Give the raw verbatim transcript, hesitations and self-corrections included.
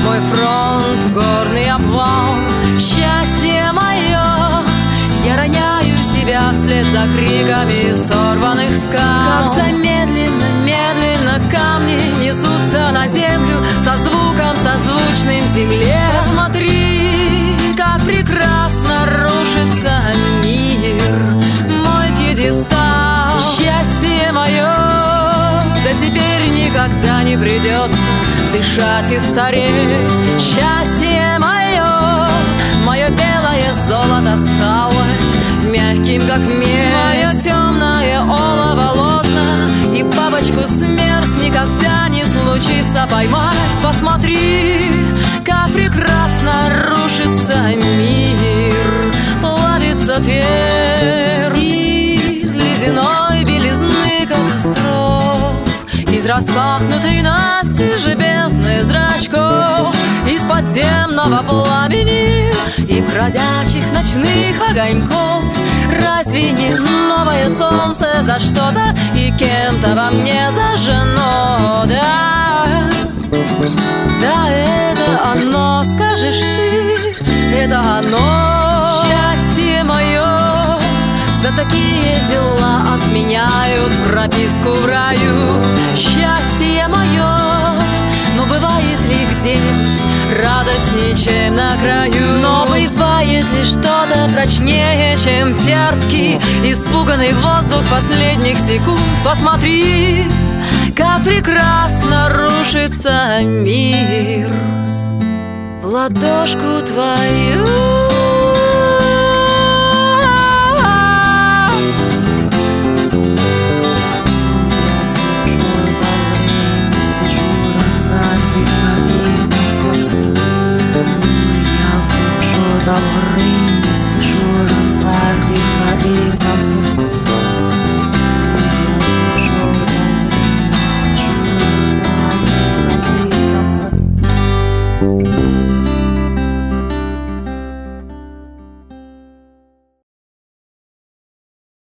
мой фронт, горный обвал. Счастье мое, я роняю себя вслед за криками сорванных скал. Как замедленно, медленно камни несутся на землю со звуком созвучным земле. Посмотри, как прекрасно рушится мир, мой пьедестал. Счастье мое, да теперь никогда не придется дышать и стареть. Счастье мое, мое белое золото стало мягким, как медь. Мое темное олово ложно, и бабочку смерть никогда не случится поймать. Посмотри, как прекрасно рушится мир, плавится твердь из ледяной белизны катастроф, из распахнутой настежь бездны зрачков, из подземного пламени и бродячих ночных огоньков. Разве не новое солнце за что-то и кем-то во мне зажжено? Да, да, это оно, скажешь ты, это оно. Счастье мое, за такие дела отменяют прописку в раю. Счастье мое, но бывает ли где-нибудь радостнее, чем на краю? Но бывает ли что-то прочнее, чем терпкий, испуганный воздух последних секунд? Посмотри, как прекрасно рушится мир в ладошку твою.